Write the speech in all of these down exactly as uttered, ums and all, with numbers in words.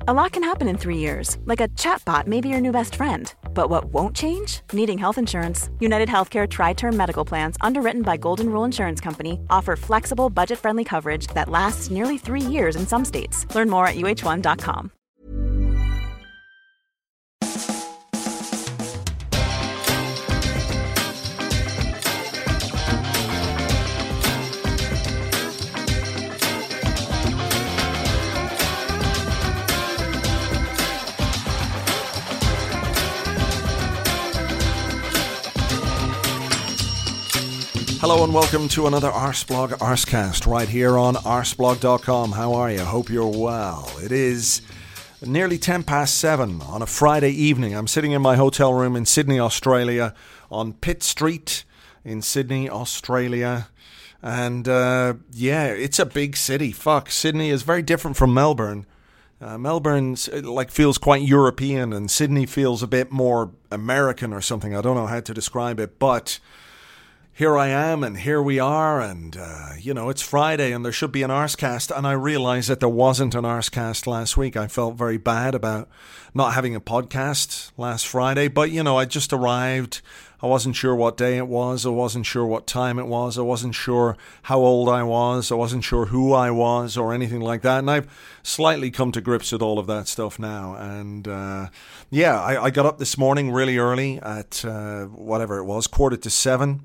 A lot can happen in three years, like a chatbot may be your new best friend. But what won't change? Needing health insurance. United Healthcare Tri-Term Medical Plans, underwritten by Golden Rule Insurance Company, offer flexible, budget-friendly coverage that lasts nearly three years in some states. Learn more at U H one dot com. Hello and welcome to another Arsblog Arscast right here on arsblog dot com. How are you? Hope you're well. It is nearly ten past seven on a Friday evening. I'm sitting in my hotel room in Sydney, Australia, on Pitt Street in Sydney, Australia. And uh, yeah, it's a big city. Fuck, Sydney is very different from Melbourne. Uh, Melbourne like feels quite European and Sydney feels a bit more American or something. I don't know how to describe it, but here I am, and here we are, and, uh, you know, it's Friday, and there should be an Arscast, and I realised that there wasn't an Arscast last week. I felt very bad about not having a podcast last Friday, but, you know, I just arrived. I wasn't sure what day it was. I wasn't sure what time it was. I wasn't sure how old I was. I wasn't sure who I was or anything like that, and I've slightly come to grips with all of that stuff now, and, uh, yeah, I, I got up this morning really early at, uh, whatever it was, quarter to seven,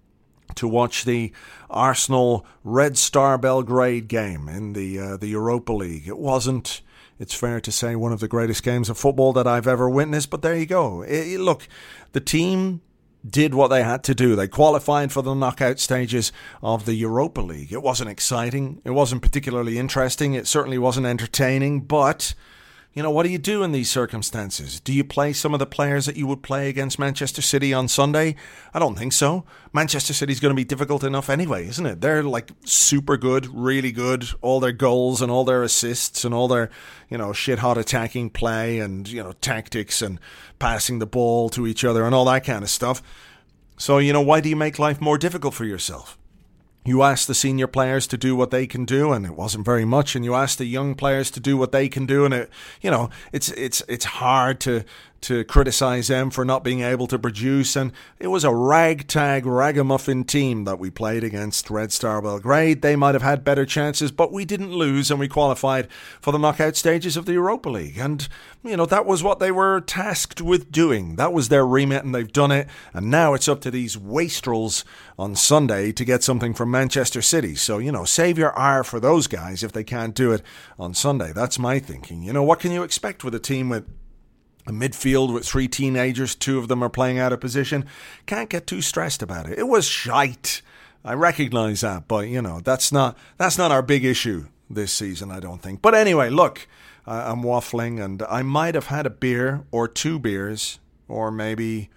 to watch the Arsenal Red Star Belgrade game in the uh, the Europa League. It wasn't, it's fair to say, one of the greatest games of football that I've ever witnessed, but there you go. It, it, look, the team did what they had to do. They qualified for the knockout stages of the Europa League. It wasn't exciting. It wasn't particularly interesting. It certainly wasn't entertaining, but you know, what do you do in these circumstances? Do you play some of the players that you would play against Manchester City on Sunday? I don't think so. Manchester City's going to be difficult enough anyway, isn't it? They're like super good, really good. All their goals and all their assists and all their, you know, shit-hot attacking play and, you know, tactics and passing the ball to each other and all that kind of stuff. So, you know, why do you make life more difficult for yourself? You ask the senior players to do what they can do, and it wasn't very much. And you ask the young players to do what they can do, and it, you know, it's it's it's hard to to criticize them for not being able to produce. And it was a ragtag, ragamuffin team that we played against Red Star Belgrade. They might have had better chances, but we didn't lose, and we qualified for the knockout stages of the Europa League. And you know, that was what they were tasked with doing. That was their remit, and they've done it. And now it's up to these wastrels on Sunday to get something from Manchester City. So, you know, save your ire for those guys if they can't do it on Sunday. That's my thinking. You know, what can you expect with a team with a midfield with three teenagers? Two of them are playing out of position. Can't get too stressed about it. It was shite. I recognise that, but, you know, that's not that's not our big issue this season, I don't think. But anyway, look, uh, I'm waffling, and I might have had a beer or two beers or maybe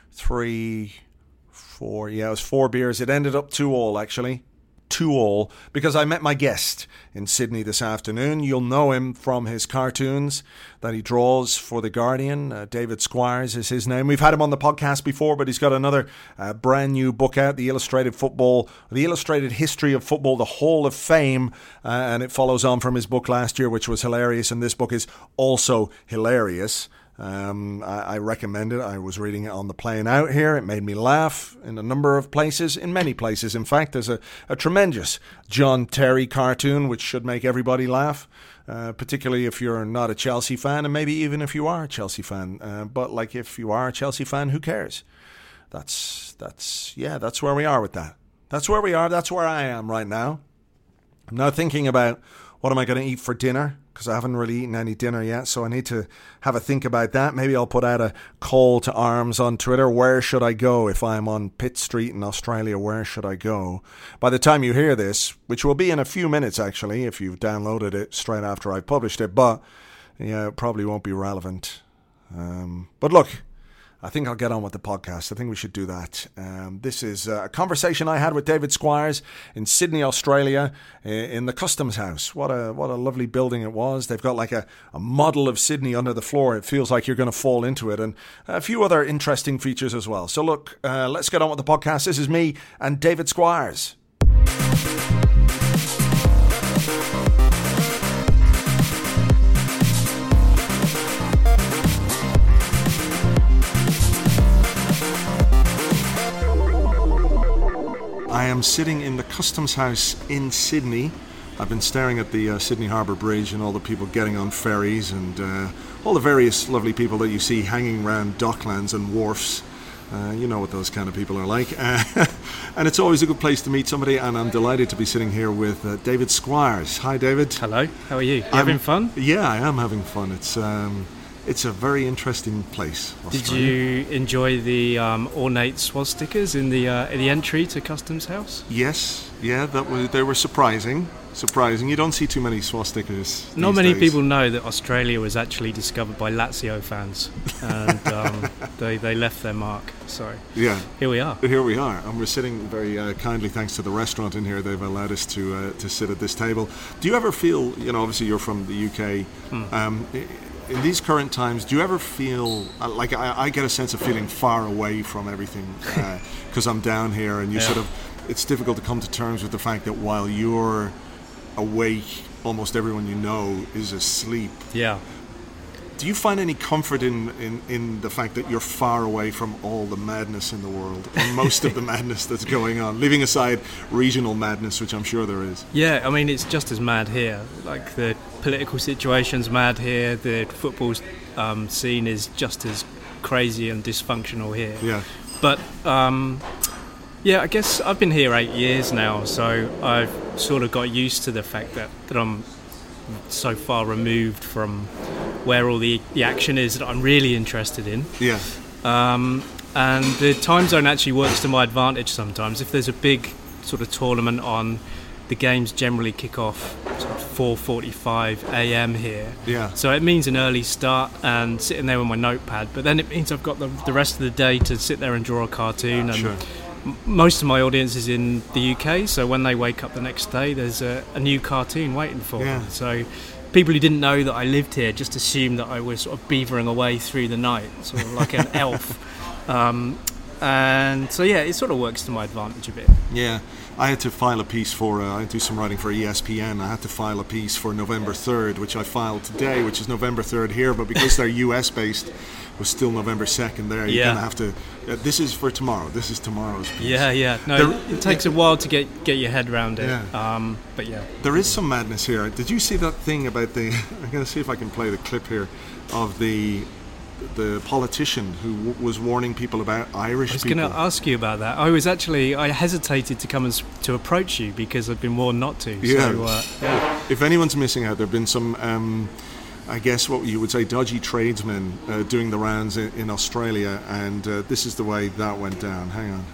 three, four. Yeah, it was four beers. It ended up two all, actually. Two all, because I met my guest in Sydney this afternoon. You'll know him from his cartoons that he draws for The Guardian. Uh, David Squires is his name. We've had him on the podcast before, but he's got another uh, brand new book out, The Illustrated Football, The Illustrated History of Football, The Hall of Fame, uh, and it follows on from his book last year, which was hilarious, and this book is also hilarious. Um, I, I recommend it. I was reading it on the plane out here. It made me laugh in a number of places, in many places. In fact, there's a, a tremendous John Terry cartoon which should make everybody laugh, uh, particularly if you're not a Chelsea fan, and maybe even if you are a Chelsea fan. Uh, but like, if you are a Chelsea fan, who cares? That's, that's, yeah, that's where we are with that. That's where we are. That's where I am right now. I'm now thinking about what am I going to eat for dinner, because I haven't really eaten any dinner yet, so I need to have a think about that. Maybe I'll put out a call to arms on Twitter. Where should I go if I'm on Pitt Street in Australia? Where should I go? By the time you hear this, which will be in a few minutes actually, if you've downloaded it straight after I published it, but yeah, it probably won't be relevant. Um, but look, I think I'll get on with the podcast. I think we should do that. Um, this is a conversation I had with David Squires in Sydney, Australia, in the Customs House. What a what a lovely building it was. They've got like a, a model of Sydney under the floor. It feels like you're going to fall into it, and a few other interesting features as well. So look, uh, let's get on with the podcast. This is me and David Squires. I'm sitting in the Customs House in Sydney. I've been staring at the uh, Sydney Harbour Bridge and all the people getting on ferries and uh, all the various lovely people that you see hanging around docklands and wharfs. Uh, you know what those kind of people are like. Uh, and it's always a good place to meet somebody, and I'm delighted to be sitting here with uh, David Squires. Hi, David. Hello. How are you? You having fun? Yeah, I am having fun. It's um, it's a very interesting place. Australia. Did you enjoy the um, ornate swastikas in the uh, in the entry to Customs House? Yes. Yeah, that was, they were surprising. Surprising. You don't see too many swastikas. Not many days. people know that Australia was actually discovered by Lazio fans, and um, they they left their mark. So yeah, here we are. Here we are, and we're sitting very uh, kindly, thanks to the restaurant in here. They've allowed us to uh, to sit at this table. Do you ever feel, you know, obviously you're from the U K. Hmm. Um, in these current times, do you ever feel uh, like I, I get a sense of feeling far away from everything because uh, I'm down here, and you yeah. sort of, it's difficult to come to terms with the fact that while you're awake, almost everyone you know is asleep. Yeah. Do you find any comfort in, in, in the fact that you're far away from all the madness in the world, or most of the madness that's going on, leaving aside regional madness, which I'm sure there is? Yeah, I mean, it's just as mad here. Like, the political situation's mad here, the football um, scene is just as crazy and dysfunctional here. Yeah. But, um, yeah, I guess I've been here eight years now, so I've sort of got used to the fact that, that I'm so far removed from where all the, the action is that I'm really interested in. Yeah. Um, and the time zone actually works to my advantage sometimes. If there's a big sort of tournament on, the games generally kick off sort of four forty-five a.m. here. Yeah. So it means an early start and sitting there with my notepad, but then it means I've got the, the rest of the day to sit there and draw a cartoon. And sure. Most of my audience is in the U K, so when they wake up the next day, there's a, a new cartoon waiting for yeah. them. So people who didn't know that I lived here just assumed that I was sort of beavering away through the night, sort of like an elf. Um, and so, yeah, it sort of works to my advantage a bit. Yeah. I had to file a piece for, uh, I do some writing for E S P N. I had to file a piece for November third, which I filed today, which is November third here, but because they're U S based, it was still November second there. You yeah. kind of have to, uh, this is for tomorrow, this is tomorrow. Yeah, yeah. No, there, it takes yeah. a while to get get your head around it. Yeah. Um, but yeah. There is some madness here. Did you see that thing about the, I'm going to see if I can play the clip here, of the the politician who w- was warning people about Irish people? I was going to ask you about that. I was actually, I hesitated to come and s- to approach you because I'd been warned not to. Yeah. So, uh, yeah. If anyone's missing out, there have been some, um, I guess what you would say, dodgy tradesmen uh, doing the rounds in, in Australia, and uh, this is the way that went down. Hang on.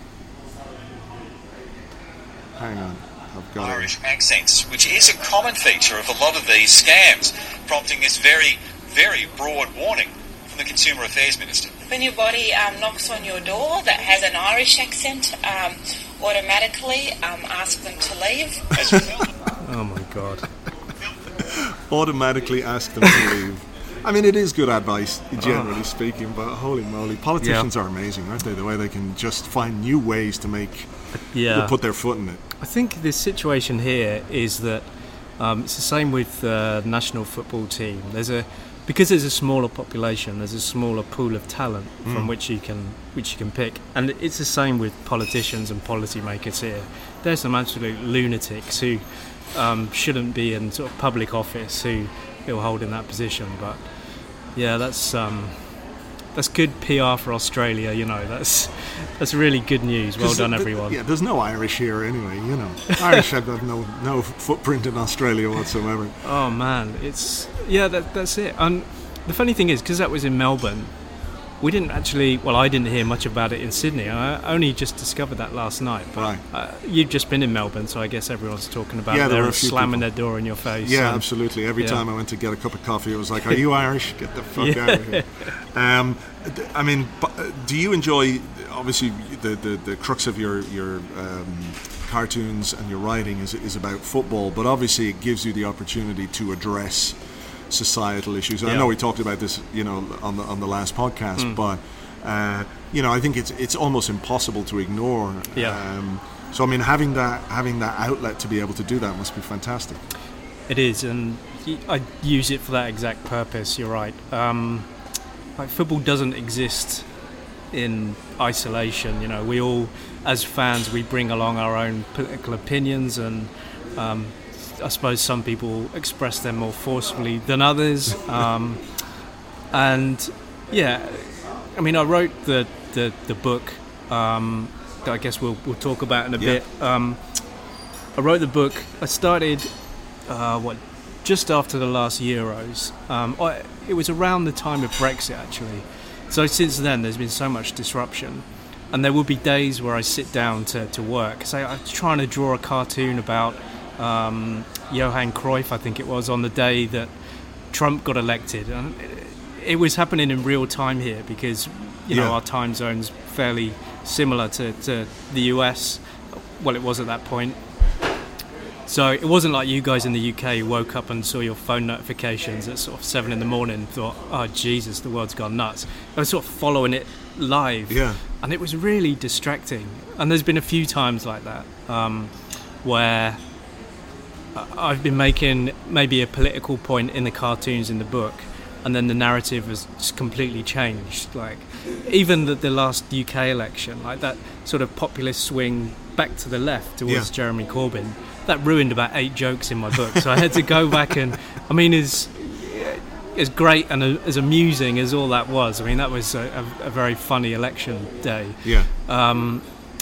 Hang on. I've got Irish it. accents, which is a common feature of a lot of these scams, prompting this very, very broad warning from the Consumer Affairs Minister. If anybody um, knocks on your door that has an Irish accent, um, automatically um, ask them to leave. Oh my God. Automatically ask them to leave. I mean, it is good advice, generally oh. speaking, but holy moly, politicians yeah. are amazing, aren't they? The way they can just find new ways to make, yeah. to put their foot in it. I think the situation here is that um, it's the same with the national football team. There's a Because there's a smaller population, there's a smaller pool of talent mm. from which you can which you can pick, and it's the same with politicians and policymakers here. There's some absolute lunatics who um, shouldn't be in sort of public office who who hold in that position. But yeah, that's um, that's good P R for Australia. You know, that's that's really good news. Well done, the, everyone. Yeah, there's no Irish here anyway. You know, Irish have no no footprint in Australia whatsoever. Oh man, it's yeah, that, that's it. And the funny thing is, because that was in Melbourne, we didn't actually. Well, I didn't hear much about it in Sydney. I only just discovered that last night. But right. uh, you've just been in Melbourne, so I guess everyone's talking about yeah, it. There They're were a few slamming people. their door in your face. Yeah, and, absolutely. Every yeah. time I went to get a cup of coffee, it was like, "Are you Irish? Get the fuck yeah. out of here." Um, I mean, do you enjoy? Obviously, the, the, the crux of your your um, cartoons and your writing is is about football, but obviously it gives you the opportunity to address societal issues. And yeah. I know we talked about this, you know, on the on the last podcast, mm. but uh, you know, I think it's it's almost impossible to ignore. Yeah. Um, so I mean, having that having that outlet to be able to do that must be fantastic. It is, and I use it for that exact purpose. You're right. Um, like football doesn't exist in isolation. You know, we all, as fans, we bring along our own political opinions, and um, I suppose some people express them more forcefully than others. Um, and yeah, I mean, I wrote the the, the book um, that I guess we'll we'll talk about in a yeah. bit. Um, I wrote the book. I started uh, what just after the last Euros. Um, I, it was around the time of Brexit, actually. So since then, there's been so much disruption, and there will be days where I sit down to, to work. So I'm trying to draw a cartoon about um, Johan Cruyff, I think it was, on the day that Trump got elected. And it, it was happening in real time here because, you know, yeah. our time zone's fairly similar to, to the U S. Well, it was at that point. So it wasn't like you guys in the U K woke up and saw your phone notifications at sort of seven in the morning and thought, oh, Jesus, the world's gone nuts. I was sort of following it live. Yeah. And it was really distracting. And there's been a few times like that um, where I've been making maybe a political point in the cartoons in the book, and then the narrative has just completely changed. Like, even the, the last U K election, like that sort of populist swing back to the left towards yeah. Jeremy Corbyn, that ruined about eight jokes in my book. So I had to go back and, I mean, as as great and as amusing as all that was, I mean, that was a, a, a very funny election day. Yeah. Um,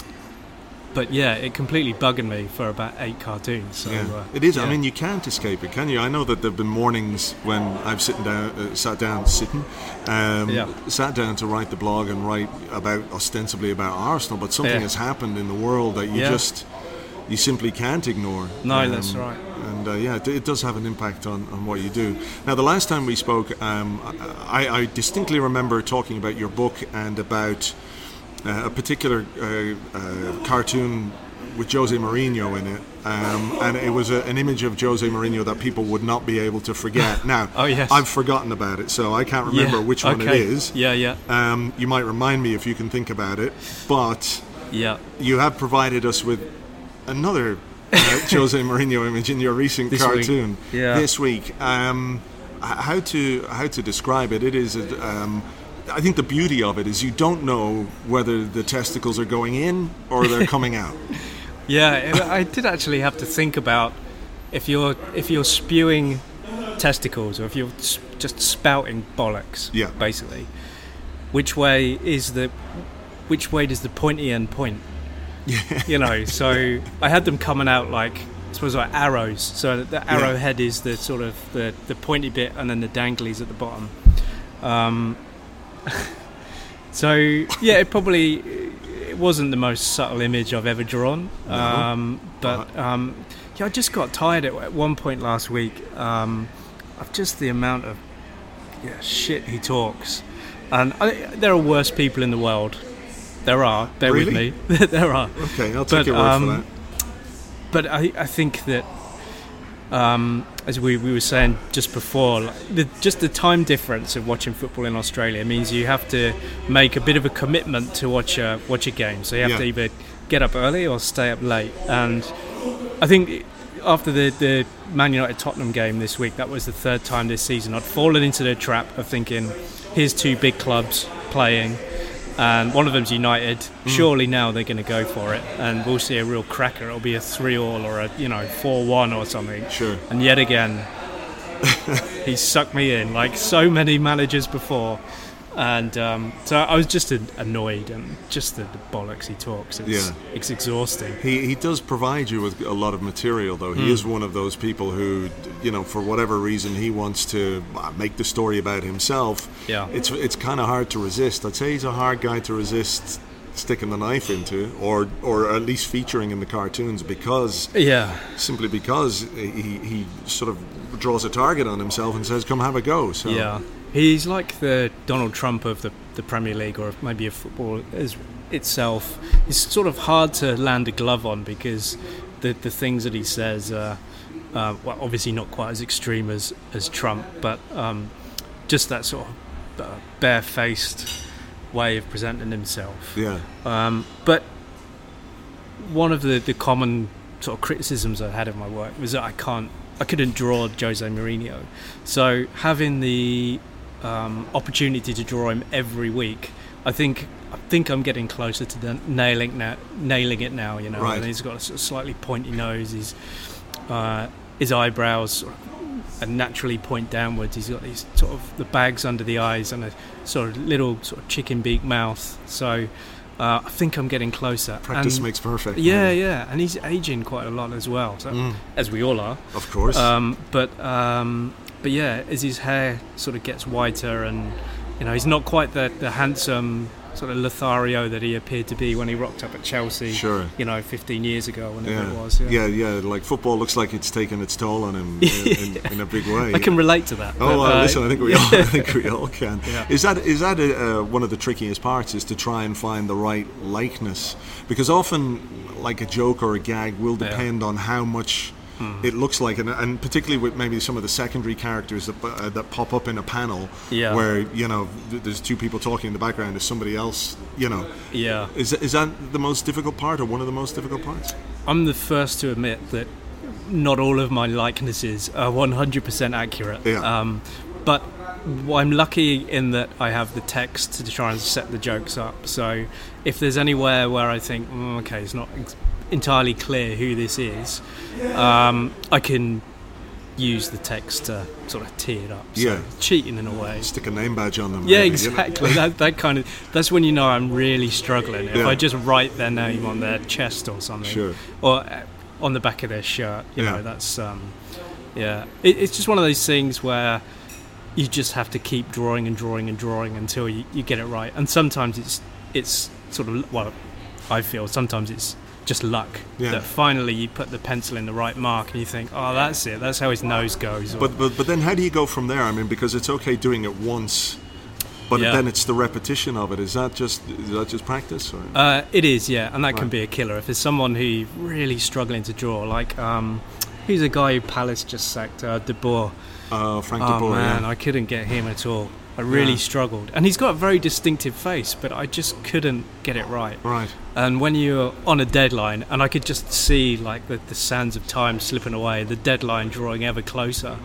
but yeah, it completely bugged me for about eight cartoons. So, yeah. uh, it is. yeah. I mean, you can't escape it, can you? I know that there've been mornings when I've sitting down, uh, sat down, sitting, um, yeah. sat down to write the blog and write about ostensibly about Arsenal, but something Yeah. has happened in the world that you Yeah. just you simply can't ignore. No, Um, that's right. And uh, yeah, it, it does have an impact on, on what you do. Now, the last time we spoke, um, I, I distinctly remember talking about your book and about uh, a particular uh, uh, cartoon with Jose Mourinho in it, um, and it was a, an image of Jose Mourinho that people would not be able to forget. Now, Oh, yes. I've forgotten about it, so I can't remember Yeah, which one okay. it is. Yeah, yeah, Um, you might remind me if you can think about it, but yeah. you have provided us with another uh, Jose Mourinho image in your recent This week. cartoon Yeah. this week. Um, h- how to how to describe it? It is. A, um, I think the beauty of it is you don't know whether the testicles are going in or they're coming out. Yeah, I did actually have to think about if you're if you're spewing testicles or if you're s- just spouting bollocks. Yeah. Basically, which way is the which way does the pointy end point? Yeah. You know, so I had them coming out like I suppose like arrows. So the arrowhead is the sort of the, the pointy bit, and then the danglies at the bottom. Um, so yeah, it probably it wasn't the most subtle image I've ever drawn. No. Um, but um, yeah, I just got tired at, at one point last week um, of just the amount of yeah, shit he talks. And I, there are worse people in the world. There are. Bear Really? with me. There are. Okay, I'll take But, your word um, for that. But I, I think that, um, as we, we were saying just before, like the, just the time difference of watching football in Australia means you have to make a bit of a commitment to watch a, watch a game. So you have Yeah. to either get up early or stay up late. And I think after the, the Man United Tottenham game this week, that was the third time this season I'd fallen into the trap of thinking, here's two big clubs playing, and one of them's United. Surely now they're going to go for it, and we'll see a real cracker. It'll be a three-all or a you know four-one or something. Sure. And yet again, he sucked me in like so many managers before, and um, so I was just an- annoyed and just the, the bollocks he talks. It's, Yeah. it's exhausting. He he does provide you with a lot of material, though. He Mm. is one of those people who, you know, for whatever reason, he wants to uh, make the story about himself. Yeah. It's it's kind of hard to resist. I'd say he's a hard guy to resist sticking the knife into, or or at least featuring in the cartoons, because Yeah. simply because he he sort of draws a target on himself and says, "Come have a go." So Yeah, he's like the Donald Trump of the, the Premier League, or maybe of football as itself. It's sort of hard to land a glove on because the the things that he says are, uh, well, obviously not quite as extreme as, as Trump, but um, just that sort of uh, barefaced way of presenting himself. yeah, Um, but one of the, the common sort of criticisms I had of my work was that I can't, I couldn't draw Jose Mourinho. So having the um, opportunity to draw him every week I think I think I'm getting closer to the nailing now, nailing it now. You know, Right. and he's got a sort of slightly pointy nose. He's uh, his eyebrows sort of, uh, naturally point downwards. He's got these sort of the bags under the eyes and a sort of little sort of chicken beak mouth. So uh, I think I'm getting closer. Practice and, makes perfect. Yeah, yeah, and he's aging quite a lot as well, so, Mm. as we all are. Of course. Um, but um, but yeah, as his hair sort of gets whiter, and you know, he's not quite the, the handsome sort of Lothario that he appeared to be when he rocked up at Chelsea. Sure. You know, fifteen years ago, whenever yeah. it was. yeah, yeah. Like football looks like it's taken its toll on him in, in, in a big way. I can relate to that. Oh, but, well, uh, listen, I think we all, I think we all can. Yeah. Is that is that uh, one of the trickiest parts? Is to try and find the right likeness, because often, like a joke or a gag will depend yeah. on how much it looks like, and, and particularly with maybe some of the secondary characters that uh, that pop up in a panel, yeah. where you know th- there's two people talking in the background, there's somebody else, you know. Yeah. Is is that the most difficult part, or one of the most difficult parts? I'm the first to admit that not all of my likenesses are one hundred percent accurate. Yeah. Um, but I'm lucky in that I have the text to try and set the jokes up. So if there's anywhere where I think, mm, okay, it's not ex- entirely clear who this is, um, I can use the text to sort of tee it up. So Yeah. cheating in a way. Stick a name badge on them. Yeah, maybe, exactly. You know? that, that kind of that's when you know I'm really struggling. If Yeah. I just write their name on their chest or something, Sure. or uh, on the back of their shirt, you Yeah. know, that's um, yeah. It, it's just one of those things where you just have to keep drawing and drawing and drawing until you, you get it right. And sometimes it's it's sort of, well, I feel sometimes it's just luck Yeah. that finally you put the pencil in the right mark and you think, oh, that's it. That's how his nose goes. Or, But, but but then how do you go from there? I mean, because it's okay doing it once, but Yeah. then it's the repetition of it. Is that just is that just practice? Or? Uh, it is, yeah, and that can Right. be a killer. If there's someone who you're really struggling to draw, like um, who's a guy who Palace just sacked, uh, De Boer. Uh, Frank Oh de Boer, man, yeah. I couldn't get him at all. I really Yeah. struggled, and he's got a very distinctive face, but I just couldn't get it right. Right. And when you're on a deadline, and I could just see like the, the sands of time slipping away, the deadline drawing ever closer.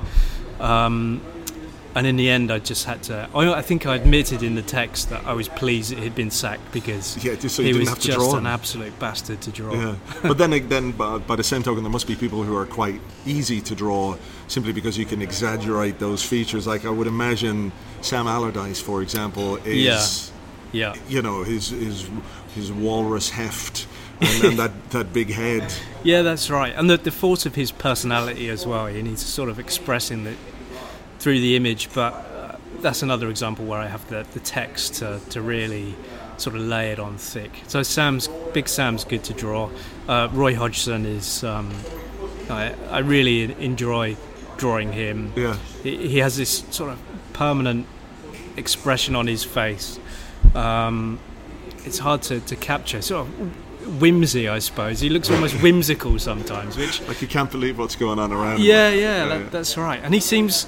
Um, and in the end, I just had to. I, I think I admitted in the text that I was pleased that he'd been sacked because Yeah, just so you he didn't was have to just draw an him. absolute bastard to draw. Yeah, but then then by, by the same token, there must be people who are quite easy to draw simply because you can exaggerate those features. Like I would imagine Sam Allardyce, for example, is Yeah. you know his his his walrus heft and then that, that big head. Yeah, that's right. And the, the force of his personality as well. And he's sort of expressing that through the image. But uh, that's another example where I have the, the text to, to really sort of lay it on thick. So Sam's Big Sam's good to draw. Uh, Roy Hodgson is. Um, I, I really enjoy drawing him. Yeah. He, he has this sort of permanent expression on his face. Um, it's hard to, to capture. Sort of whimsy, I suppose. He looks almost whimsical sometimes, which Like you can't believe what's going on around him. yeah, Like, yeah, that, that's right. And he seems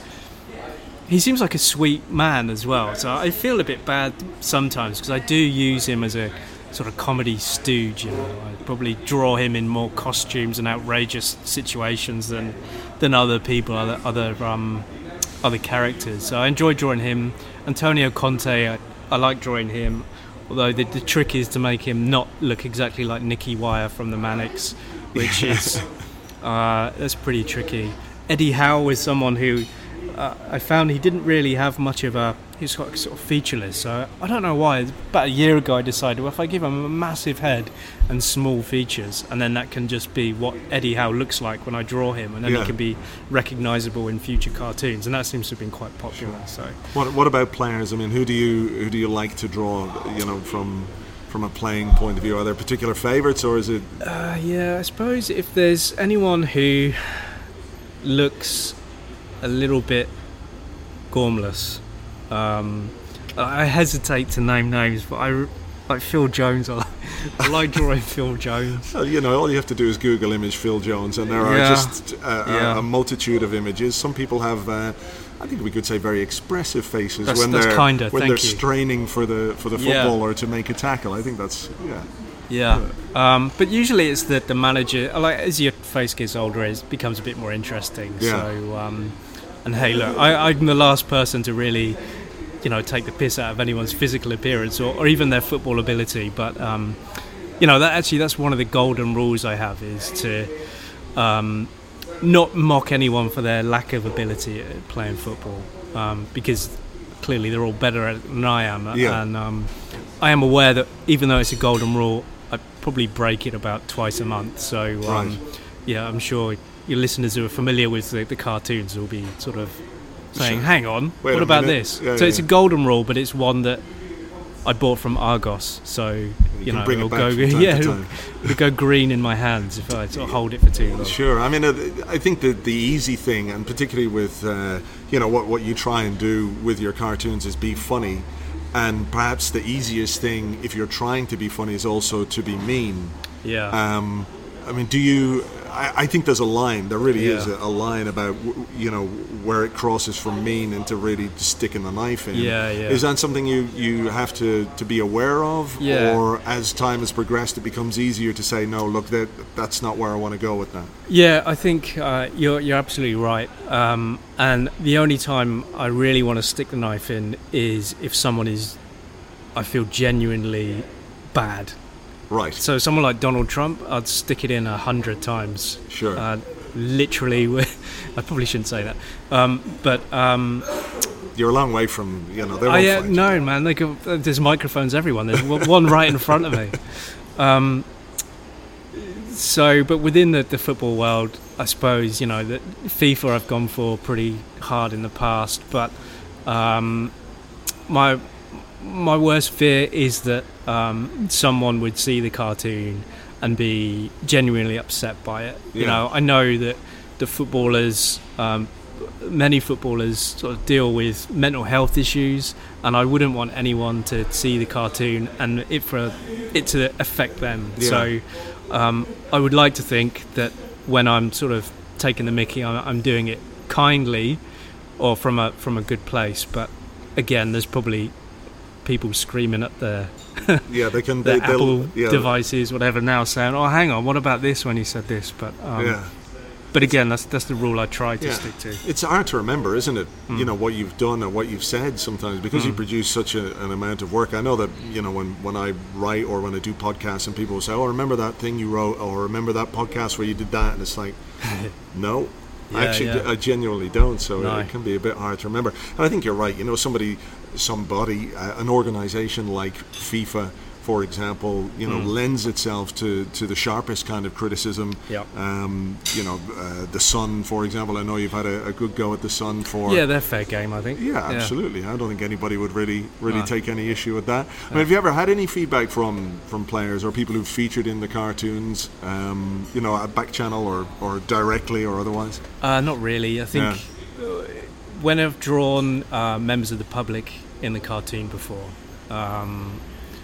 he seems like a sweet man as well. So I feel a bit bad sometimes because I do use him as a sort of comedy stooge. You know, I probably draw him in more costumes and outrageous situations than than other people, other other um, other characters. So I enjoy drawing him. Antonio Conte, I, I like drawing him. Although the, the trick is to make him not look exactly like Nicky Wire from the Manics, which is uh, that's pretty tricky. Eddie Howe is someone who uh, I found he didn't really have much of a. He's got sort of featureless, so I don't know why. About a year ago, I decided, well, if I give him a massive head and small features, and then that can just be what Eddie Howe looks like when I draw him, and then Yeah. he can be recognisable in future cartoons, and that seems to have been quite popular. So. What What about players? I mean, who do you who do you like to draw? You know, from from a playing point of view, are there particular favourites, or is it? Uh, yeah, I suppose if there's anyone who looks a little bit gormless, um, I hesitate to name names, but I like Phil Jones. I like, I like drawing Phil Jones. Uh, you know, all you have to do is Google image Phil Jones, and there are Yeah. just uh, Yeah. a, a multitude of images. Some people have, uh, I think we could say, very expressive faces That's- when that's they're kinder, when thank they're you. straining for the for the Yeah. footballer to make a tackle. I think that's yeah. Yeah, um, but usually it's that the manager, like as your face gets older, it becomes a bit more interesting. Yeah. So, um, and hey, look, I, I'm the last person to really you know, take the piss out of anyone's physical appearance or, or even their football ability. But um, you know, that actually that's one of the golden rules I have, is to um, not mock anyone for their lack of ability at playing football, um, because clearly they're all better at it than I am. Yeah. And um, I am aware that even though it's a golden rule, I probably break it about twice a month. So um, Right. yeah, I'm sure your listeners who are familiar with the, the cartoons will be sort of saying, Sure. hang on, Wait what a about minute. this? Yeah, so yeah, it's yeah. a golden rule, but it's one that I bought from Argos. So, you, can know, bring it it'll back go, from time yeah, to it'll, time. it'll go green in my hands if I sort of hold it for too long. Sure. I mean, uh, I think that the easy thing, and particularly with, uh, you know, what, what you try and do with your cartoons is be funny. And perhaps the easiest thing, if you're trying to be funny, is also to be mean. Yeah. Um, I mean, do you... I, I think there's a line, there really Yeah. is a, a line about, w- you know, where it crosses from mean into really sticking the knife in. Yeah, yeah. Is that something you, you have to, to be aware of? Yeah. Or as time has progressed, it becomes easier to say, no, look, that that's not where I want to go with that? Yeah, I think uh, you're you're absolutely right. Um, and the only time I really want to stick the knife in is if someone is, I feel, genuinely bad. Right. So someone like Donald Trump, I'd stick it in a hundred times. Sure. Uh, literally, I probably shouldn't say that. Um, but um, You're a long way from, you know, they I won't uh, find you. no, man. They can, there's microphones everywhere. There's one one right in front of me. Um, so, but within the, the football world, I suppose, you know, that FIFA I've gone for pretty hard in the past, but um, my my worst fear is that um, someone would see the cartoon and be genuinely upset by it. You Yeah. know, I know that the footballers, um, many footballers, sort of deal with mental health issues, and I wouldn't want anyone to see the cartoon and it for it to affect them. Yeah. So um, I would like to think that when I'm sort of taking the mickey, I'm, I'm doing it kindly or from a from a good place. But again, there's probably people screaming at the Yeah, they can. the They, they'll- Apple yeah, devices, whatever, now saying, "Oh, hang on, what about this?" When he said this, but um, Yeah. but again, that's that's the rule I try to Yeah. stick to. It's hard to remember, isn't it? Mm. You know, what you've done and what you've said sometimes, because you produce such a, an amount of work. I know that, you know, when, when I write or when I do podcasts and people will say, oh, remember that thing you wrote, or remember that podcast where you did that, and it's like, no. Yeah, Actually, yeah. I genuinely don't, so No. it can be a bit hard to remember. And I think you're right. You know, somebody, somebody, uh, an organisation like FIFA, for example, you know, Mm. lends itself to, to the sharpest kind of criticism. Yep. Um, you know, uh, the Sun, for example. I know you've had a, a good go at the Sun for. Yeah, they're fair game, I think. Yeah, absolutely. I don't think anybody would really, really No. take any issue with that. I mean, have you ever had any feedback from, from players or people who've featured in the cartoons? Um, you know, at back channel or, or directly or otherwise? Uh, not really. I think uh, when I've drawn uh, members of the public in the cartoon before, um,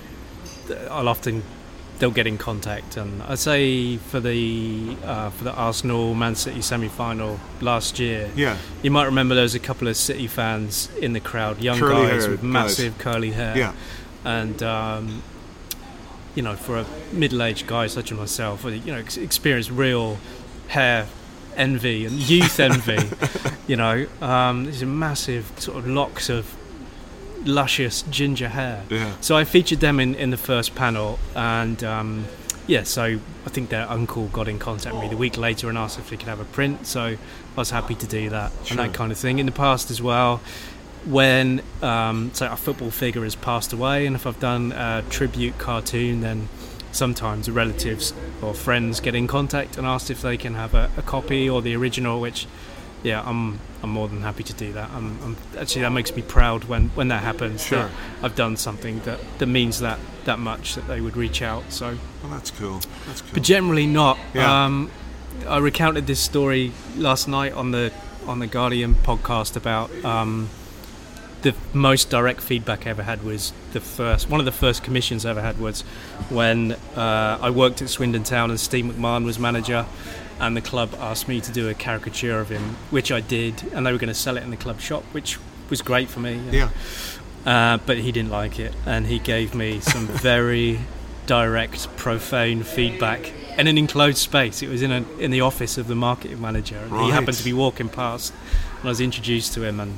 th- I'll often they'll get in contact, and I'd say for the uh, for the Arsenal Man City semi-final last year, Yeah. you might remember there was a couple of City fans in the crowd, young Curly guys hair with guys. massive curly hair, Yeah. and um, you know, for a middle-aged guy such as myself, you know, ex- experience real hair envy and youth envy. You know, um, these are massive sort of locks of luscious ginger hair. Yeah. So I featured them in, in the first panel, and um, yeah, so I think their uncle got in contact with me the week later and asked if they could have a print. So I was happy to do that Sure. and that kind of thing. In the past as well, when um, say a football figure has passed away, and if I've done a tribute cartoon, then sometimes the relatives or friends get in contact and asked if they can have a, a copy or the original, which yeah, I'm I'm more than happy to do that. I'm, I'm actually that makes me proud when, when that happens. Sure. That I've done something that, that means that, that much that they would reach out. So, Well, that's cool. That's cool. but generally not. Yeah. Um, I recounted this story last night on the on the Guardian podcast about um, the most direct feedback I ever had was the first one of the first commissions I ever had was when uh, I worked at Swindon Town and Steve McMahon was manager, and the club asked me to do a caricature of him, which I did, and they were going to sell it in the club shop, which was great for me. Yeah. Uh, but he didn't like it, and he gave me some very direct, profane feedback in an enclosed space. It was in a, in the office of the marketing manager, and he Right. happened to be walking past, and I was introduced to him, and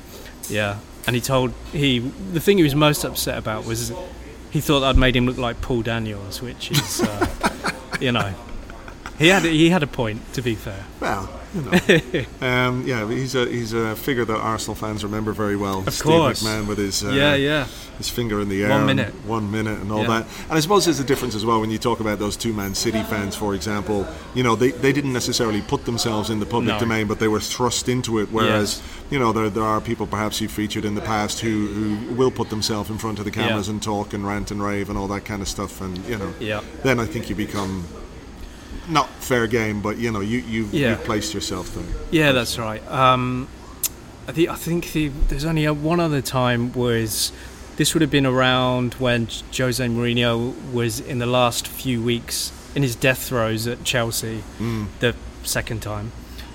Yeah, and he told he the thing he was most upset about was he thought I'd made him look like Paul Daniels, which is uh, you know, he had he had a point, to be fair. Well, you know, um, yeah, he's a he's a figure that Arsenal fans remember very well. Of Steve course, McMahon with his uh, yeah, yeah. his finger in the air, One minute, and one minute, and all yeah. that. And I suppose there's a difference as well when you talk about those two Man City fans, for example. You know, they, they didn't necessarily put themselves in the public No. domain, but they were thrust into it. Whereas, Yes. you know, there there are people perhaps you featured in the past who, who will put themselves in front of the cameras Yeah. and talk and rant and rave and all that kind of stuff. And you know, Yeah. then I think you become not fair game, but you know, you you've, Yeah. you've placed yourself there. Yeah, that's right. Um, I think I think the, there's only a, one other time was this would have been around when Jose Mourinho was in the last few weeks in his death throes at Chelsea, Mm. the second time,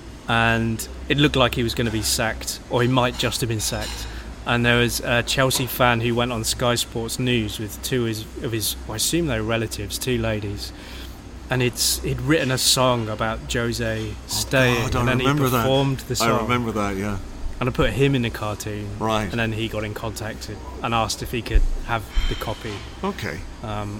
and it looked like he was going to be sacked, or he might just have been sacked. And there was a Chelsea fan who went on Sky Sports News with two of his, of his I assume they were relatives, two ladies. And it's he'd written a song about Jose staying, God, I and then he remember that. performed the song. I remember that, yeah. And I put him in the cartoon, Right. and then he got in contact and asked if he could have the copy. Okay. Um,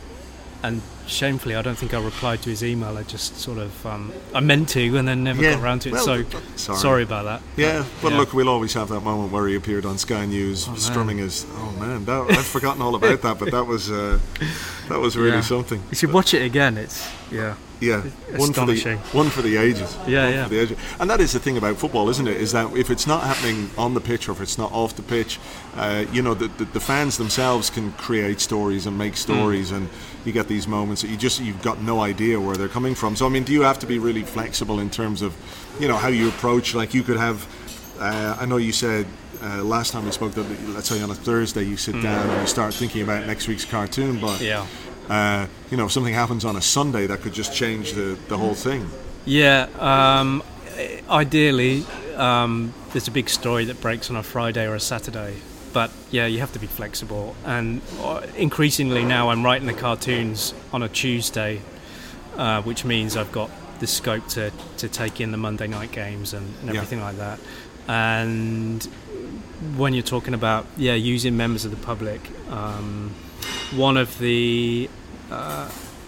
and shamefully, I don't think I replied to his email. I just sort of um, I meant to, and then never Yeah, got around to it. well, so th- sorry. sorry about that. Yeah, but Yeah. look, we'll always have that moment where he appeared on Sky News, Oh, man. strumming his. Oh man, that, I've forgotten all about that, but that was uh, that was really Yeah. something. You should watch it again. It's yeah. Yeah, one for the Astonishing. one for the ages. Yeah, One yeah. for the ages. And that is the thing about football, isn't it? Is that if it's not happening on the pitch or if it's not off the pitch, uh, you know, the, the the fans themselves can create stories and make stories, Mm. and you get these moments that you just you've got no idea where they're coming from. So I mean, do you have to be really flexible in terms of, you know, how you approach? Like you could have. Uh, I know you said uh, last time we spoke that let's say on a Thursday you sit down and you start thinking about next week's cartoon, but Mm. Yeah. uh, you know, if something happens on a Sunday, that could just change the, the whole thing. Yeah, um, ideally, um, there's a big story that breaks on a Friday or a Saturday. But yeah, you have to be flexible. And uh, increasingly now I'm writing the cartoons on a Tuesday, uh, which means I've got the scope to, to take in the Monday night games and, and Yeah. everything like that. And when you're talking about, yeah, using members of the public, um, one of the uh,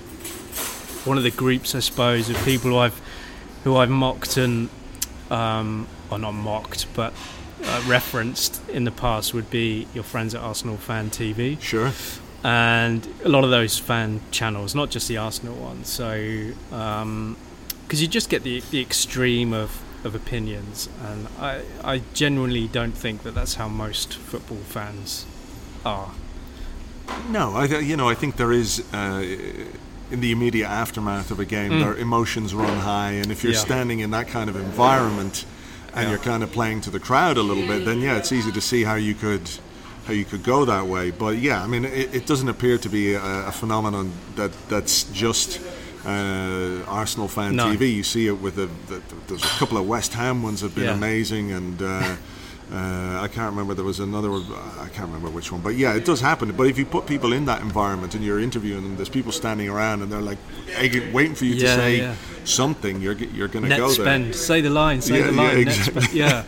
one of the groups, I suppose, of people who I've who I've mocked and um, or not mocked, but uh, referenced in the past would be your friends at Arsenal Fan T V. Sure. And a lot of those fan channels, not just the Arsenal ones. So, because you just get the the extreme of, of opinions, and I I genuinely don't think that that's how most football fans are. No, I th- you know I think there is uh, in the immediate aftermath of a game, Mm. their emotions run high, and if you're Yeah. standing in that kind of environment and Yeah. you're kind of playing to the crowd a little bit, then yeah, it's easy to see how you could how you could go that way. But yeah, I mean, it, it doesn't appear to be a, a phenomenon that that's just uh, Arsenal Fan No. T V. You see it with the, the, there's a couple of West Ham ones have been Yeah. amazing, and uh, uh, I can't remember, there was another one, I can't remember which one, but yeah, it does happen. But if you put people in that environment and you're interviewing them, there's people standing around and they're like egging- waiting for you to Yeah, say yeah. something. You're g- you're going to Net go there. spend, say the line, say Yeah, the yeah, line. Net exactly. spend, yeah.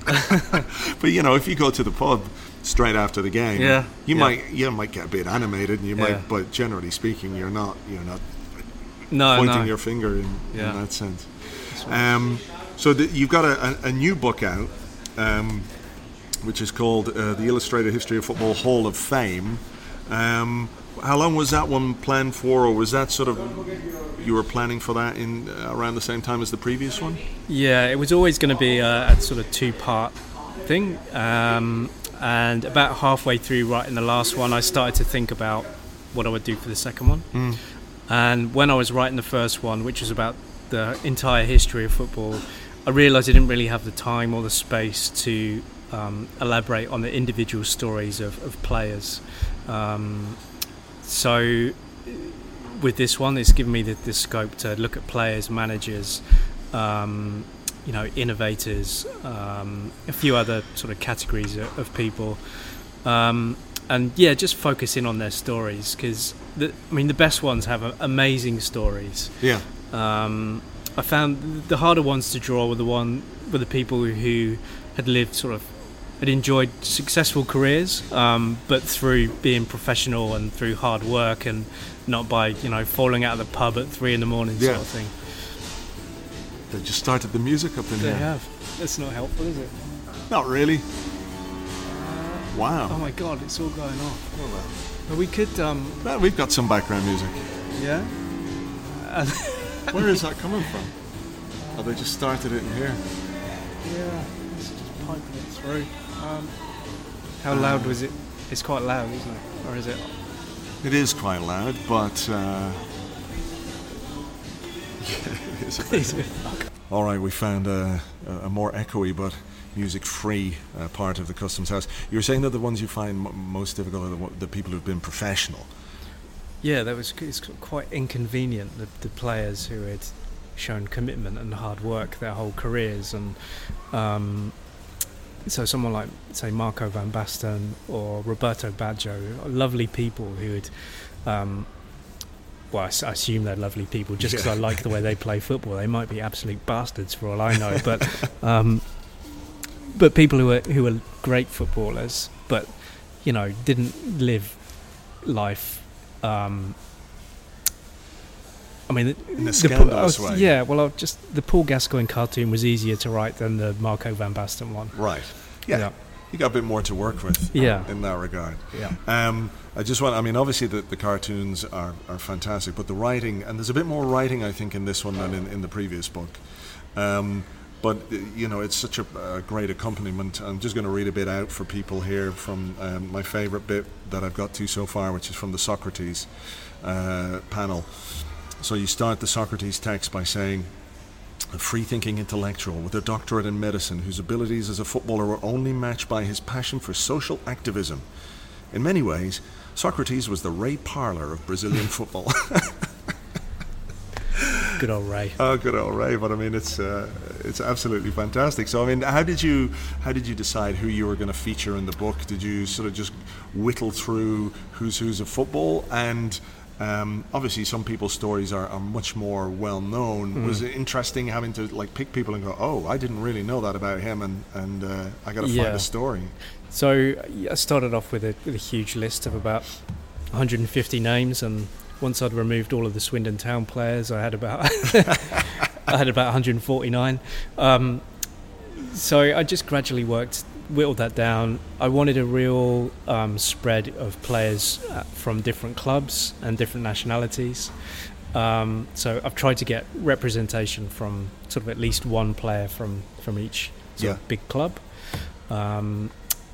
But you know, if you go to the pub straight after the game, Yeah, you yeah. might you might get a bit animated, and you Yeah. might, but generally speaking, you're not you're not No, pointing no. your finger in, Yeah. in that sense. Um, so the, you've got a, a, a new book out, um, which is called uh, The Illustrated History of Football Hall of Fame. Um, how long was that one planned for, or was that sort of you were planning for that in uh, around the same time as the previous one? Yeah, it was always going to be a, a sort of two-part thing. Um, and about halfway through writing the last one, I started to think about what I would do for the second one. Mm. And when I was writing the first one, which was about the entire history of football, I realised I didn't really have the time or the space to um, elaborate on the individual stories of, of players. Um, so with this one, it's given me the, the scope to look at players, managers, um, you know, innovators, um, a few other sort of categories of, of people, um, and yeah, just focus in on their stories, because I mean the best ones have uh, amazing stories. Yeah. Um, I found the harder ones to draw were the one were the people who had lived sort of had enjoyed successful careers, um, but through being professional and through hard work, and not by, you know, falling out of the pub at three in the morning Yeah. sort of thing. They just started the music up in They here. have. That's not helpful, is it? Not really. Wow. Oh my God, it's all going off. But we could, um, Well, we've got some background music. yeah. Where is that coming from? Oh, they just started it in here. Yeah, it's just piping it through. Um, how loud was it? It's quite loud, isn't it? Or is it? It is quite loud, but uh, yeah, it is a bit. It's a bit fuck. All right, we found a, a more echoey but music-free uh, part of the Customs House. You were saying that the ones you find m- most difficult are the, one- the people who've been professional. Yeah, that was it's quite inconvenient. The, the players who had shown commitment and hard work their whole careers, and um, so someone like, say, Marco van Basten or Roberto Baggio, lovely people who had. Um, well, I, s- I assume they're lovely people just because Yeah. I like the way they play football. They might be absolute bastards for all I know, but um, but people who are who are great footballers, but you know, didn't live life. Um, I mean, In the the scandalous Paul- way. Yeah, well, I've just the Paul Gascoigne cartoon was easier to write than the Marco van Basten one. Right. Yeah. Yeah. You got a bit more to work with. Yeah. In that regard. Yeah. Um, I just want. I mean, obviously the, the cartoons are, are fantastic, but the writing, and there's a bit more writing, I think, in this one than in, in the previous book. Um, but uh, you know, it's such a, a great accompaniment. I'm just going to read a bit out for people here from um, my favourite bit that I've got to so far, which is from the Socrates uh, panel. So you start the Socrates text by saying, a free-thinking intellectual with a doctorate in medicine whose abilities as a footballer were only matched by his passion for social activism. In many ways, Socrates was the Ray Parlour of Brazilian football. Good old Ray. Oh, good old Ray! But I mean, it's uh, it's absolutely fantastic. So I mean, how did you how did you decide who you were going to feature in the book? Did you sort of just whittle through who's who's of football? And um, obviously, some people's stories are, are much more well known. Mm. Was it interesting having to like pick people and go, oh, I didn't really know that about him, and and uh, I got to Yeah. find a story. So I started off with a, with a huge list of about one hundred fifty names, and once I'd removed all of the Swindon Town players, I had about I had about one hundred forty-nine. Um, so I just gradually worked, whittled that down. I wanted a real um, spread of players uh, from different clubs and different nationalities. Um, so I've tried to get representation from sort of at least one player from, from each sort Yeah. of big club. Um,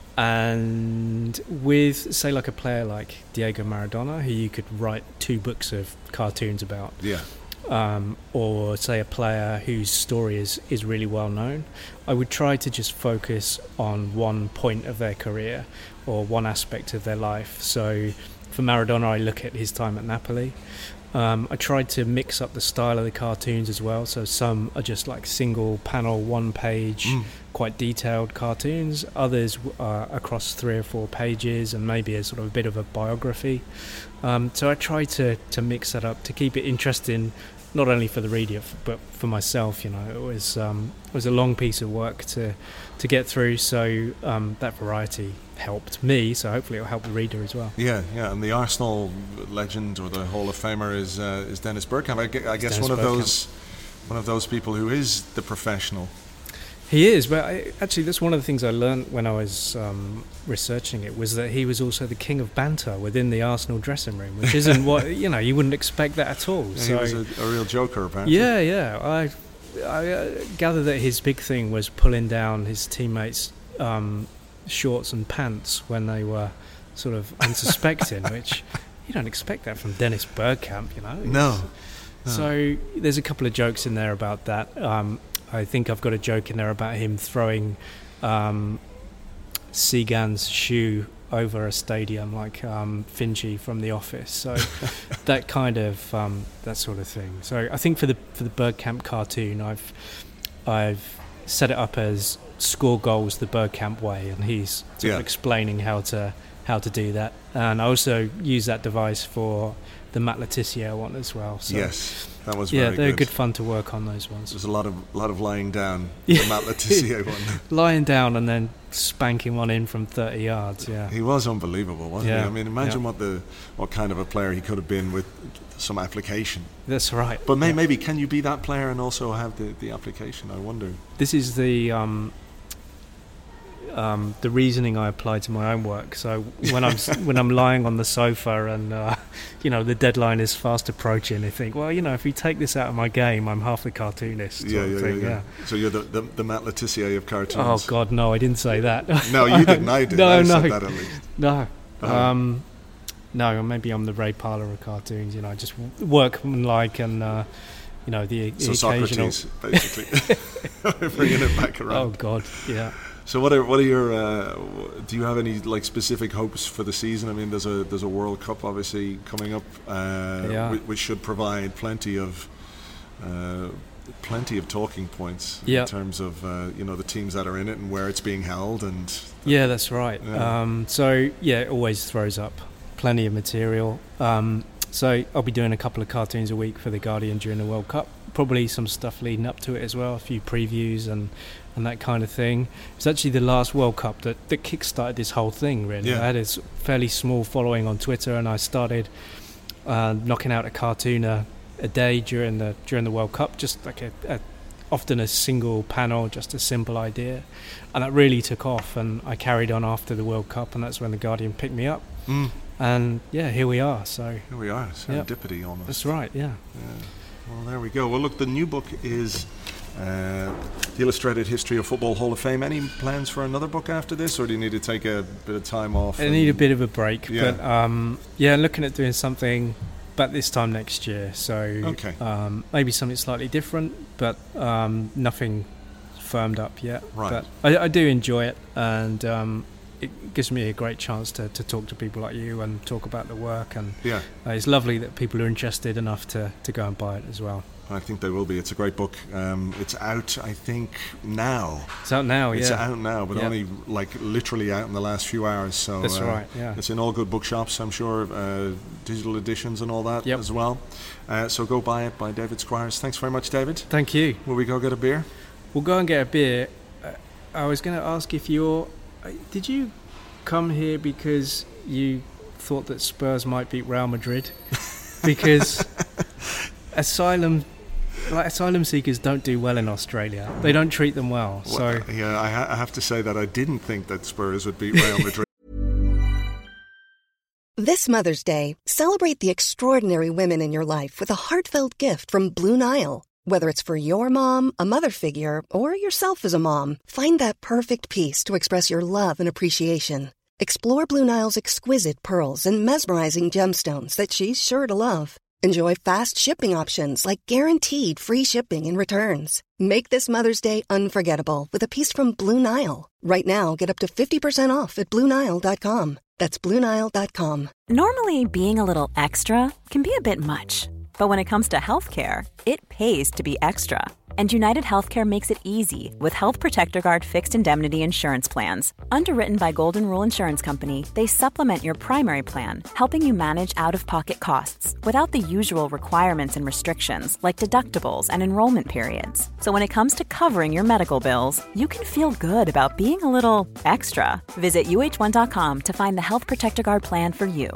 and with, say, like a player like Diego Maradona, who you could write two books of cartoons about, Yeah. um, or say a player whose story is, is really well known, I would try to just focus on one point of their career or one aspect of their life. So for Maradona, I look at his time at Napoli. Um, I tried to mix up the style of the cartoons as well, so some are just like single panel, one page, Mm. quite detailed cartoons. Others are across three or four pages and maybe a sort of a bit of a biography. Um, so I tried to, to mix that up to keep it interesting, not only for the reader f- but for myself. You know, it was um, it was a long piece of work to to get through. So um, that variety helped me. So hopefully it'll help the reader as well. Yeah, yeah, and the Arsenal legend or the Hall of Famer is uh, is Dennis Bergkamp. I, gu- I guess Dennis one of Bergkamp. those one of those people who is the professional. He is, but I, actually that's one of the things I learned when I was um, researching it, was that he was also the king of banter within the Arsenal dressing room, which isn't what, you know, you wouldn't expect that at all. Yeah, so he was a, a real joker, apparently. yeah, yeah. I I uh, gather that his big thing was pulling down his teammates' um, shorts and pants when they were sort of unsuspecting, which you don't expect that from Dennis Bergkamp, you know. No. no. So there's a couple of jokes in there about that. Um, I think I've got a joke in there about him throwing um, Seagan's shoe over a stadium like um, Finchie from The Office. So that kind of um, that sort of thing. So I think for the for the Bergkamp cartoon, I've I've set it up as score goals the Bergkamp way, and he's sort Yeah. of explaining how to how to do that. And I also use that device for the Matt Letizia one as well. So, yes, that was yeah, very they're good. good fun to work on, those ones. There's a lot of lot of lying down. Yeah. The Matt Letizia one. Lying down and then spanking one in from thirty yards. Yeah, He was unbelievable, wasn't Yeah. he? I mean, imagine Yeah. what the what kind of a player he could have been with some application. that's right. But may, Yeah. maybe can you be that player and also have the, the application? I wonder. This is the um, um, the reasoning I apply to my own work. So when I'm s- when I'm lying on the sofa and uh, you know the deadline is fast approaching, I think, well, you know, if you take this out of my game, I'm half the cartoonist. sort Yeah, of yeah, thing, yeah, yeah. So you're the, the, the Matt Letizia of cartoons. Oh God, no! I didn't say that. No, you didn't. I did. No, I no, said that at least. no. Oh. Um, no, maybe I'm the Ray Parlour of cartoons. You know, just workmanlike and uh, you know the, the So occasional. Socrates, basically, bringing it back Oh around. God, yeah. So what are what are your? Uh, do you have any like specific hopes for the season? I mean, there's a there's a World Cup obviously coming up, uh, Yeah. which, which should provide plenty of uh, plenty of talking points Yeah. in terms of uh, you know the teams that are in it and where it's being held and Yeah, that's right. Yeah. Um, so yeah, it always throws up plenty of material. Um, so I'll be doing a couple of cartoons a week for The Guardian during the World Cup. Probably some stuff leading up to it as well, a few previews and, and that kind of thing. It's actually the last World Cup that, that kick-started this whole thing, really. Yeah. I had a s- fairly small following on Twitter, and I started uh, knocking out a cartoon a, a day during the during the World Cup, just like a, a often a single panel, just a simple idea, and that really took off. And I carried on after the World Cup, and that's when The Guardian picked me up. Mm, And yeah, here we are. So here we are, serendipity almost. that's right. Yeah. Yeah. Well, there we go. Well, look, the new book is uh, The Illustrated History of Football Hall of Fame. Any plans for another book after this, or do you need to take a bit of time off? I and- need a bit of a break, Yeah. but um, yeah, looking at doing something, but this time next year. So Okay. um, maybe something slightly different, but um, nothing firmed up yet. Right. But I, I do enjoy it, and um, it gives me a great chance to, to talk to people like you and talk about the work. And Yeah. uh, it's lovely that people are interested enough to, to go and buy it as well. I think they will be. It's a great book. Um, it's out, I think, now. It's out now, It's yeah. out now, but Yeah. only like literally out in the last few hours. So That's uh, right, yeah. It's in all good bookshops, I'm sure, uh, digital editions and all that Yep. as well. Uh, so go buy it by David Squires. Thanks very much, David. Thank you. Will we go get a beer? We'll go and get a beer. Uh, I was going to ask if you're... uh, Did you come here because you thought that Spurs might beat Real Madrid? Because asylum... Like asylum seekers don't do well in Australia. They don't treat them well. So Well, yeah, I, ha- I have to say that I didn't think that Spurs would beat Real Madrid. This Mother's Day, celebrate the extraordinary women in your life with a heartfelt gift from Blue Nile. Whether it's for your mom, a mother figure, or yourself as a mom, find that perfect piece to express your love and appreciation. Explore Blue Nile's exquisite pearls and mesmerizing gemstones that she's sure to love. Enjoy fast shipping options like guaranteed free shipping and returns. Make this Mother's Day unforgettable with a piece from Blue Nile. Right now, get up to fifty percent off at Blue Nile dot com. That's Blue Nile dot com. Normally, being a little extra can be a bit much, but when it comes to healthcare, it pays to be extra. And United Healthcare makes it easy with Health Protector Guard fixed indemnity insurance plans. Underwritten by Golden Rule Insurance Company, they supplement your primary plan, helping you manage out-of-pocket costs without the usual requirements and restrictions like deductibles and enrollment periods. So when it comes to covering your medical bills, you can feel good about being a little extra. Visit U H one dot com to find the Health Protector Guard plan for you.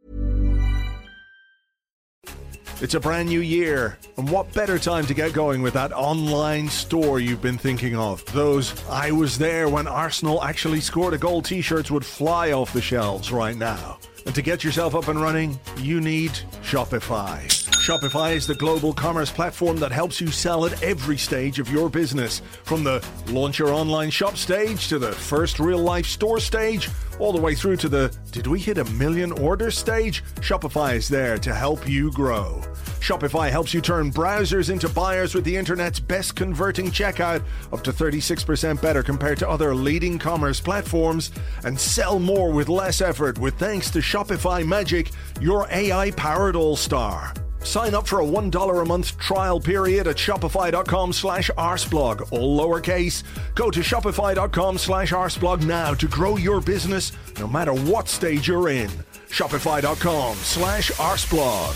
It's a brand new year, and what better time to get going with that online store you've been thinking of? Those I was there when Arsenal actually scored a goal t-shirts would fly off the shelves right now. And to get yourself up and running, you need Shopify. Shopify is the global commerce platform that helps you sell at every stage of your business. From the launch your online shop stage to the first real-life store stage, all the way through to the did we hit a million orders stage? Shopify is there to help you grow. Shopify helps you turn browsers into buyers with the internet's best converting checkout, up to thirty-six percent better compared to other leading commerce platforms, and sell more with less effort with thanks to Shopify Magic, your A I-powered all-star. Sign up for a one dollar a month trial period at shopify.com slash arsblog, all lowercase. Go to shopify.com slash arsblog now to grow your business no matter what stage you're in. Shopify.com slash Arsblog.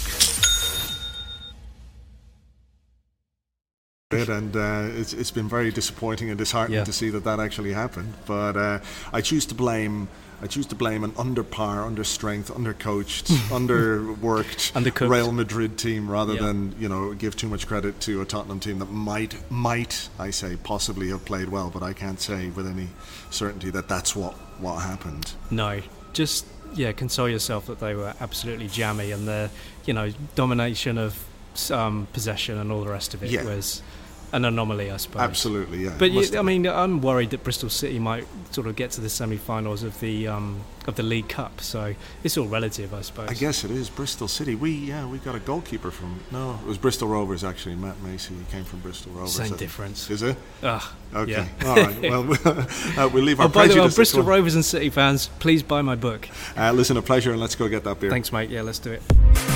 And uh, it's it's been very disappointing and disheartening Yeah. to see that that actually happened. But uh, I choose to blame I choose to blame an under par, under strength, undercoached, underworked Undercooked. Real Madrid team rather Yeah. than, you know, give too much credit to a Tottenham team that might might I say possibly have played well, but I can't say with any certainty that that's what what happened. No, just yeah, console yourself that they were absolutely jammy, and their you know domination of um, possession and all the rest of it Yeah. was an anomaly, I suppose. Absolutely, yeah. But It you, must I have mean, I'm worried that Bristol City might sort of get to the semi-finals of the um, of the League Cup. So it's all relative, I suppose. I guess it is Bristol City. We yeah, we got a goalkeeper from no, it was Bristol Rovers actually. Matt Macy, he came from Bristol Rovers. Same I think. difference. Is it? Ugh, Okay. yeah. All right. Well, uh, we'll leave our Oh, by the way, prejudice. Bristol to one. Rovers and City fans, please buy my book. Uh, listen, a pleasure, and let's go get that beer. Thanks, mate. Yeah, let's do it.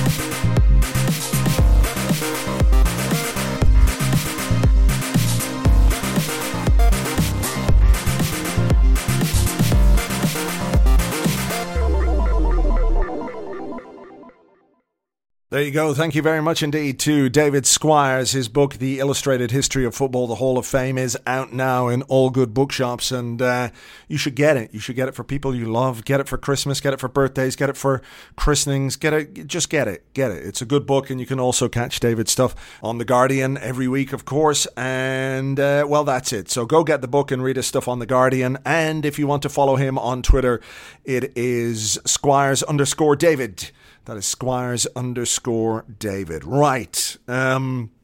There you go. Thank you very much indeed to David Squires. His book, The Illustrated History of Football, The Hall of Fame, is out now in all good bookshops, and uh, you should get it. You should get it for people you love. Get it for Christmas. Get it for birthdays. Get it for christenings. Get it. Just get it. Get it. It's a good book, and you can also catch David's stuff on The Guardian every week, of course. And, uh, well, that's it. So go get the book and read his stuff on The Guardian. And if you want to follow him on Twitter, it is Squires underscore David. That is Squires underscore David. Right. Um,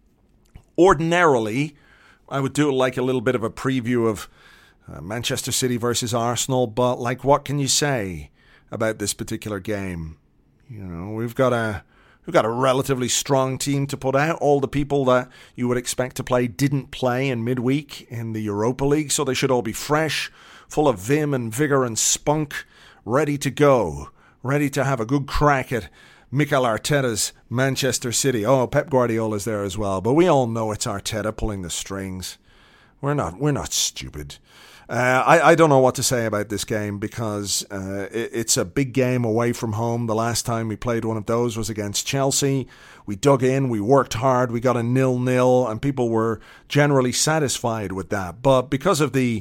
ordinarily, I would do like a little bit of a preview of uh, Manchester City versus Arsenal, but like, what can you say about this particular game? You know, we've got a we've got a relatively strong team to put out. All the people that you would expect to play didn't play in midweek in the Europa League, so they should all be fresh, full of vim and vigour and spunk, ready to go. Ready to have a good crack at Mikel Arteta's Manchester City. Oh, Pep Guardiola's there as well, but we all know it's Arteta pulling the strings. We're not we're not stupid. Uh, I, I don't know what to say about this game because uh, it, it's a big game away from home. The last time we played one of those was against Chelsea. We dug in, we worked hard, we got a nil-nil, and people were generally satisfied with that. But because of the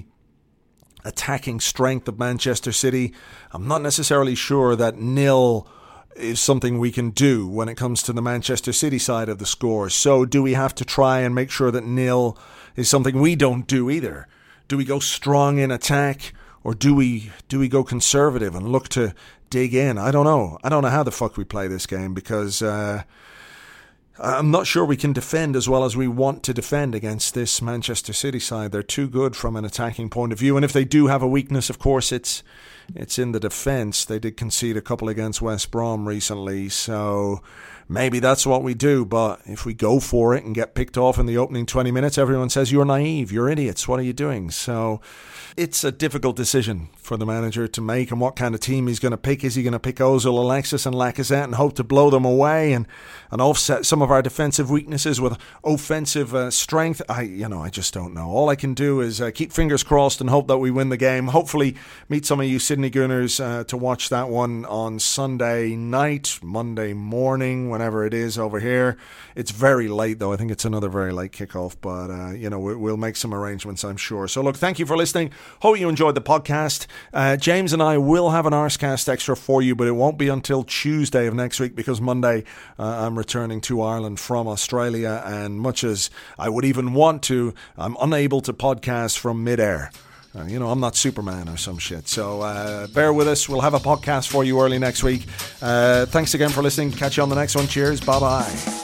attacking strength of Manchester City, I'm not necessarily sure that nil is something we can do when it comes to the Manchester City side of the score. So do we have to try and make sure that nil is something we don't do either? Do we go strong in attack, or do we do we go conservative and look to dig in? I don't know. I don't know how the fuck we play this game because uh, I'm not sure we can defend as well as we want to defend against this Manchester City side. They're too good from an attacking point of view. And if they do have a weakness, of course, it's it's in the defence. They did concede a couple against West Brom recently. So maybe that's what we do. But if we go for it and get picked off in the opening twenty minutes, everyone says, you're naive, you're idiots, what are you doing? So it's a difficult decision for the manager to make, and what kind of team he's going to pick. Is he going to pick Ozil, Alexis and Lacazette and hope to blow them away and, and offset some of our defensive weaknesses with offensive uh, strength? I, you know, I just don't know. All I can do is uh, keep fingers crossed and hope that we win the game. Hopefully meet some of you Sydney Gooners uh, to watch that one on Sunday night, Monday morning, whenever it is over here. It's very late, though. I think it's another very late kickoff, but, uh, you know, we'll make some arrangements, I'm sure. So, look, thank you for listening. Hope you enjoyed the podcast. Uh, James and I will have an Arscast extra for you, but it won't be until Tuesday of next week because Monday uh, I'm returning to Ireland from Australia, and much as I would even want to, I'm unable to podcast from midair. Uh, you know, I'm not Superman or some shit. So uh, bear with us. We'll have a podcast for you early next week. Uh, thanks again for listening. Catch you on the next one. Cheers. Bye-bye.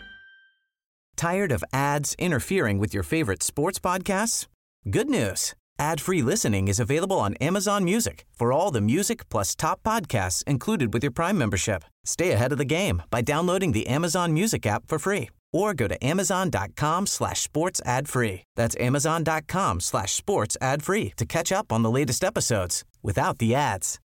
Tired of ads interfering with your favorite sports podcasts? Good news. Ad-free listening is available on Amazon Music for all the music plus top podcasts included with your Prime membership. Stay ahead of the game by downloading the Amazon Music app for free or go to amazon.com slash sports ad free. That's amazon.com slash sports ad free to catch up on the latest episodes without the ads.